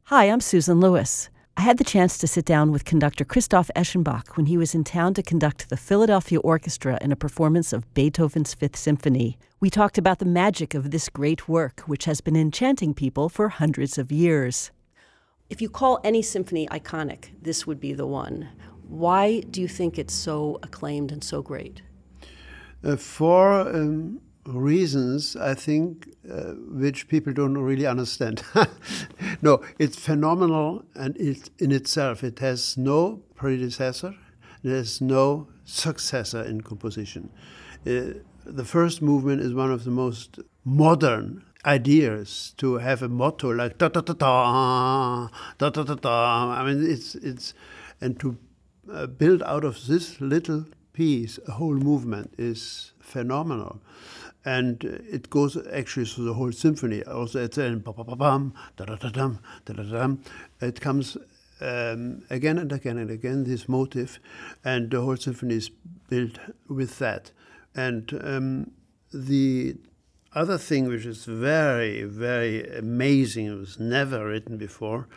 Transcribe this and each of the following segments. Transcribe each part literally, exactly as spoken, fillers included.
Hi, I'm Susan Lewis. I had the chance to sit down with conductor Christoph Eschenbach when he was in town to conduct the Philadelphia Orchestra in a performance of Beethoven's Fifth Symphony. We talked about the magic of this great work, which has been enchanting people for hundreds of years. If you call any symphony iconic, this would be the one. Why do you think it's so acclaimed and so great? Uh, for um, reasons, I think, uh, which people don't really understand. No, it's phenomenal, and it, in itself, it has no predecessor, there's no successor in composition. Uh, the first movement is one of the most modern ideas, to have a motto like da da da da da da da da. I mean, it's it's and to uh, build out of this little piece a whole movement is phenomenal, and uh, it goes actually through the whole symphony. Also, at the end, ba ba ba bam, da da da dum, da da dum. It comes um, again and again and again, this motif, and the whole symphony is built with that. And um, the other thing which is very, very amazing, it was never written before,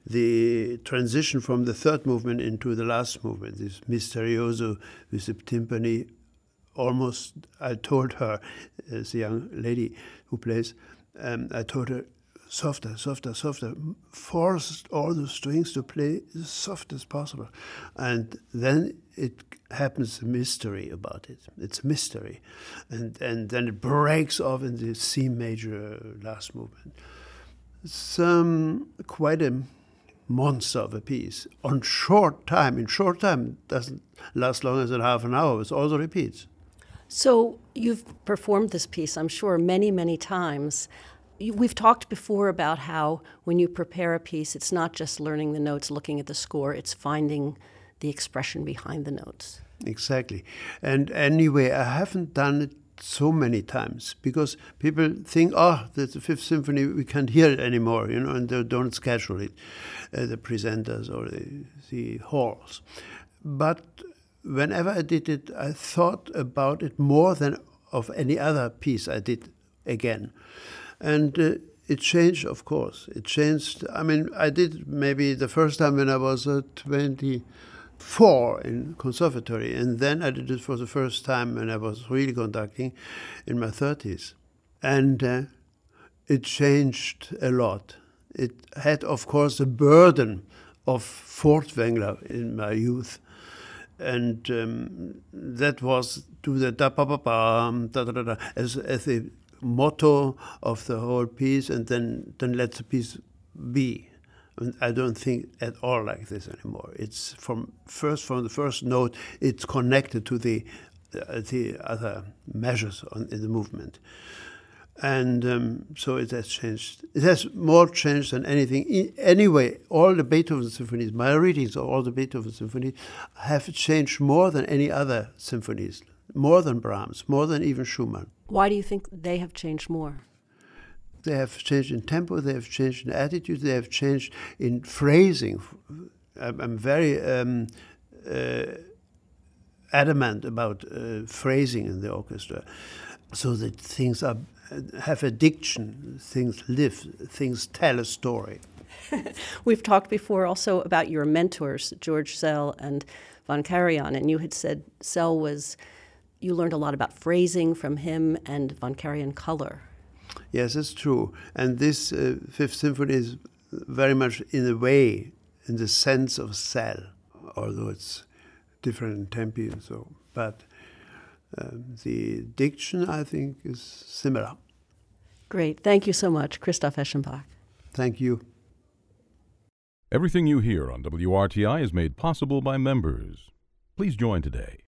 the transition from the third movement into the last movement, this Misterioso with the timpani. Almost, I told her, as a young lady who plays, um, I told her, softer, softer, softer, force all the strings to play as soft as possible. And then it happens a mystery about it. It's a mystery. And, and then it breaks off in the C major last movement. It's um, quite a monster of a piece. On short time, in short time, doesn't last longer than half an hour. It also repeats. So you've performed this piece, I'm sure, many, many times. We've talked before about how when you prepare a piece, it's not just learning the notes, looking at the score, it's finding the expression behind the notes. Exactly. And anyway, I haven't done it so many times because people think, oh, that's the Fifth Symphony, we can't hear it anymore, you know, and they don't schedule it, uh, the presenters or the, the halls. But whenever I did it, I thought about it more than of any other piece I did again. And uh, it changed, of course. It changed. I mean, I did maybe the first time when I was uh, twenty-four in conservatory, and then I did it for the first time when I was really conducting in my thirties. And uh, it changed a lot. It had, of course, the burden of Furtwängler in my youth. And um, that was to the da ba ba ba da da da da as as a motto of the whole piece, and then then let the piece be. And I don't think at all like this anymore. It's from first from the first note. It's connected to the uh, the other measures on, in the movement, and um, so it has changed. It has more changed than anything. In, anyway, all the Beethoven symphonies, my readings of all the Beethoven symphonies, have changed more than any other symphonies, more than Brahms, more than even Schumann. Why do you think they have changed more? They have changed in tempo, they have changed in attitude, they have changed in phrasing. I'm, I'm very um, uh, adamant about uh, phrasing in the orchestra, so that things are have a diction, things live, things tell a story. We've talked before also about your mentors, George Szell and von Karajan, and you had said Szell was, you learned a lot about phrasing from him, and von Karajan color. Yes, it's true. And this uh, Fifth Symphony is very much in a way, in the sense of Szell, although it's different in tempi and so. But um, the diction, I think, is similar. Great. Thank you so much, Christoph Eschenbach. Thank you. Everything you hear on W R T I is made possible by members. Please join today.